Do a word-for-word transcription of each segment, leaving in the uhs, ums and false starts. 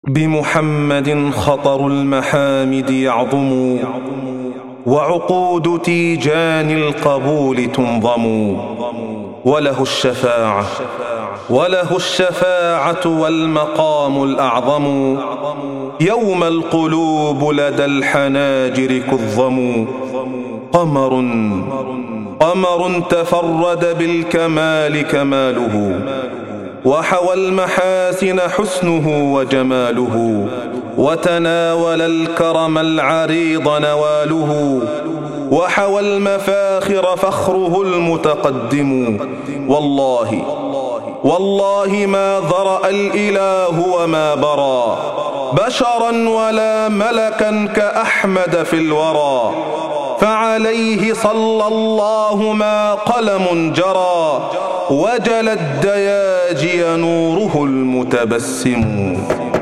بمحمد خطر المحامد يعظم، وعقود تيجان القبول تنظم، وله الشفاعة وله الشفاعة والمقام الأعظم، يوم القلوب لدى الحناجر كظم. قمر قمر تفرد بالكمال كماله، وحوى المحاسن حسنه وجماله، وتناول الكرم العريض نواله، وحوى المفاخر فخره المتقدم. والله والله ما ذرأ الإله وما برى بشرا ولا ملكا كأحمد في الورى، فعليه صلى الله ما قلم جرى، وجل الدياجي نوره المتبسم.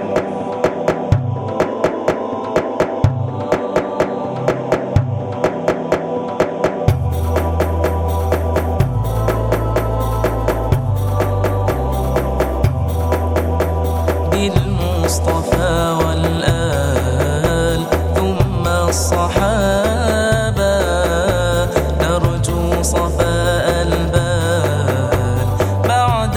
بالمصطفى والآل ثم الصحابة نرجو صفاء البال بعد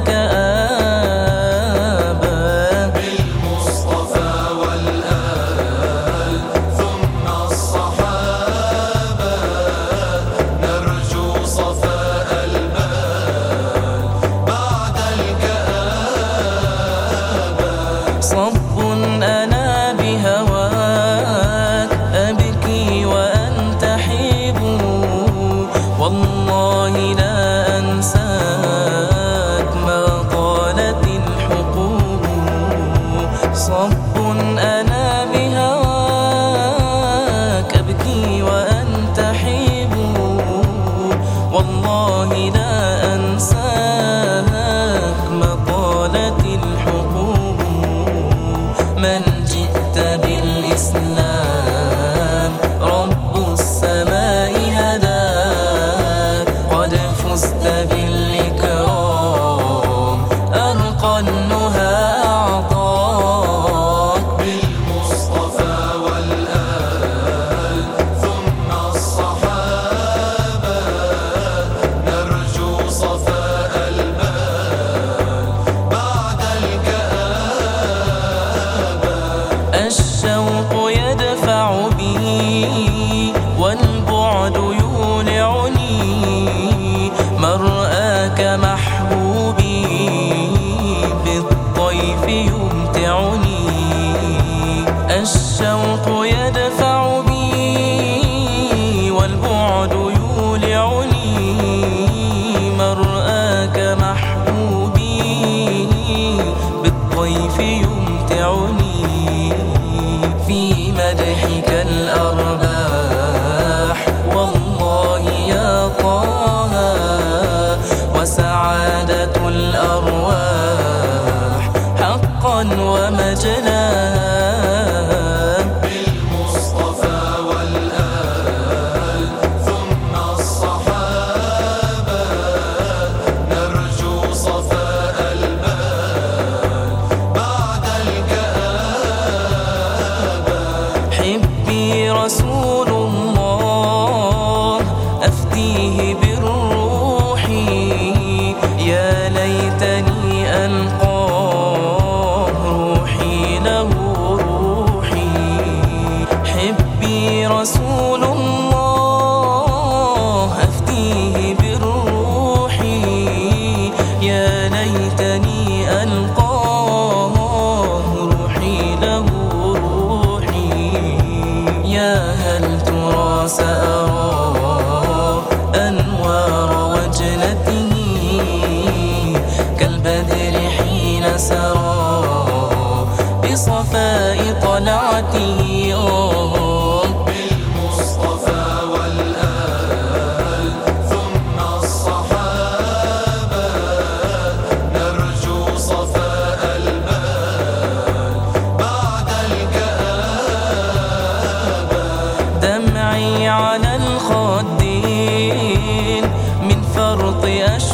الكآبة. بالمصطفى والآل ثم الصحابة نرجو صفاء البال بعد الكآبة. صب أنا بهواك أبكي وأنت حيب، والله لا أنساك ما طالت الحقوب. صب أنا بهواك أبكي وأنت حيب، والله لا أنساك ما طالت الحقوب. من جئت بالإسلام رب السماء هداك، قد فزت بالإكرام أرقى النهى أعطاك. بالمصطفى والآل ثم الصحابة نرجو صفاء البال بعد الكآبة. الشوق يدفع بي والبعد يولعني، مرآك محبوبي بالطيف يمتعني. الشوق يدفع بي والبعد يولعني، مرآك محبوبي بالطيف يمتعني. في مدحك الأرباح والله يا طه، وسعادة الأرواح حقا ومجناها. بالمصطفى والآل ثم الصحابة نرجو صفاء البال بعد الكآبة. حبي رسول الله أفديه بالروح، يا ليتني ألقاه روحي له روحي. حبي رسول الله أفديه بالروح، يا ليتني ألقاه روحي له روحي. يا هل ترى سأرى أنوار وجنته كالبدر حين سرى بصفاء طلعته. بالمصطفى والآل ثم الصحابة نرجو صفاء البال بعد الكآبة. دمعي على الخدين من فرط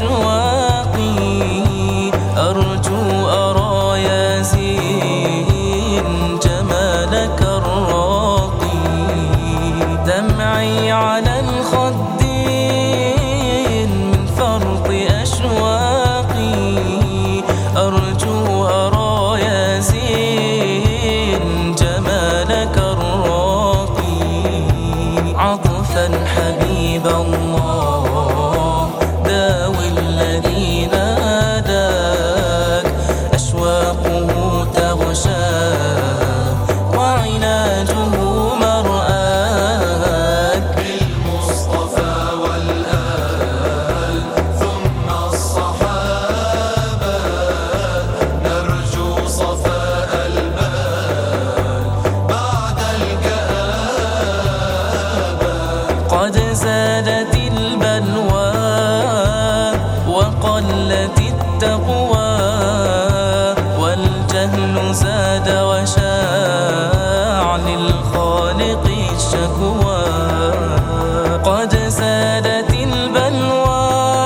أشواقي، أرجو أرى يزيد الشكوى. قد زادت البلوى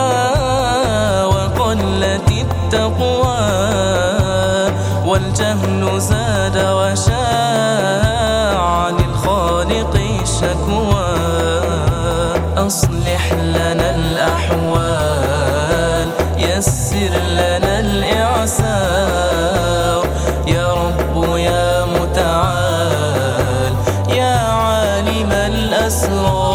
وقلت التقوى، والجهل زاد وشاع للخالق الشكوى. أصلح لنا الأحوال، يسر لنا الإعسار، يا رب يا متعال، يا عالم الأسرار.